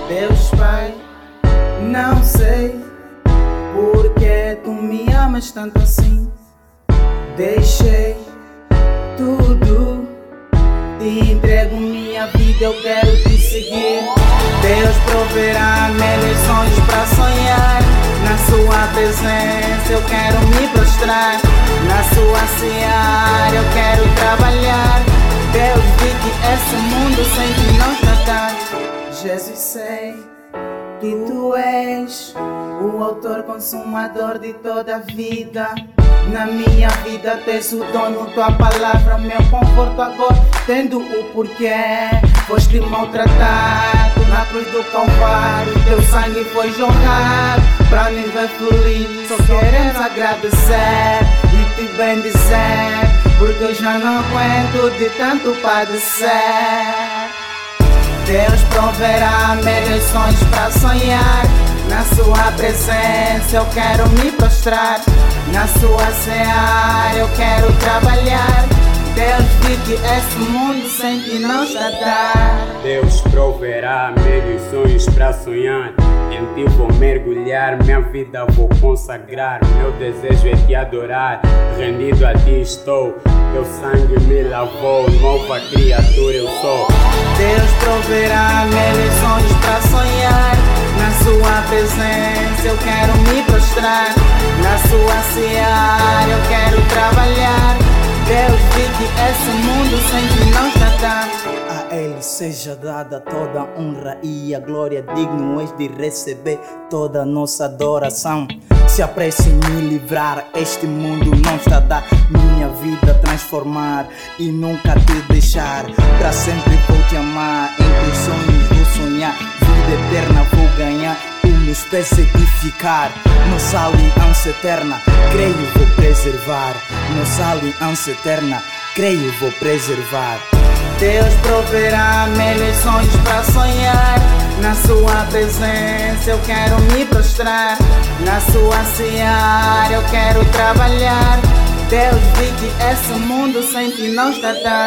Deus Pai, não sei porque tu me amas tanto assim. Deixei tudo, te entrego minha vida, eu quero te seguir. Deus proverá melhores sonhos pra sonhar. Na sua presença eu quero me prostrar. Na sua seara eu quero trabalhar. Deus, vi que esse mundo sem ti não está cá. Jesus, sei que tu és o autor consumador de toda a vida. Na minha vida tens o dono, tua palavra, meu conforto agora, tendo o porquê. Foste maltratado na cruz do Calvário, teu sangue foi jorrado pra me ver feliz. Só queremos agradecer e te bendizer, porque eu já não aguento de tanto padecer. Deus proverá melhores sonhos pra sonhar. Na sua presença eu quero me prostrar. Na sua seara eu quero trabalhar. Deus, vi que esse mundo sem ti não está a dar. Deus proverá melhores sonhos pra sonhar. Em ti vou mergulhar, minha vida vou consagrar. Meu desejo é te adorar, rendido a ti estou. Teu sangue me lavou, nova criatura eu sou. Deus proverá melhores sonhos pra sonhar. Na sua presença eu quero me prostrar. Na sua seara eu quero trabalhar. Deus, vi que esse mundo sem ti não está a dar. A Ele seja dada toda a honra e a glória, digno és de receber toda a nossa adoração. Se apresse em me livrar, este mundo não está a dar. Minha vida transformar e nunca te deixar. Pra sempre vou te amar, em teus sonhos vou sonhar. Vida eterna vou ganhar, e meus pés edificar. Nossa aliança eterna, creio vou preservar. Nossa aliança eterna, creio vou preservar. Deus proverá melhores sonhos pra sonhar. Na sua presença eu quero me prostrar. Na sua seara eu quero trabalhar. Deus, vi que esse mundo sem ti não está a dar.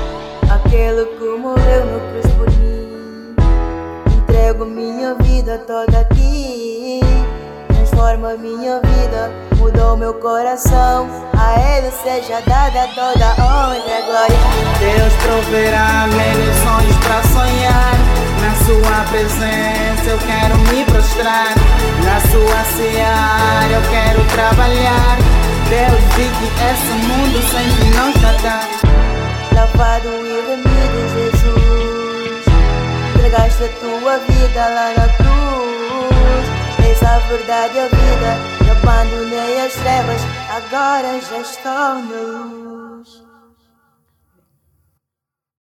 Aquele que morreu no cruz por mim, entrego minha vida toda a ti. Transforma minha vida, mudou meu coração. A Ele seja dada toda a honra e glória. Deus proverá melhores sonhos pra sonhar. Na sua presença eu quero me prostrar. Na sua seara eu quero trabalhar. Deus, vi que esse mundo sem ti não está a dar. Lavado e remido, Jesus, entregaste a tua vida lá na cruz. És a verdade e a vida, eu abandonei as trevas, agora já estou na luz.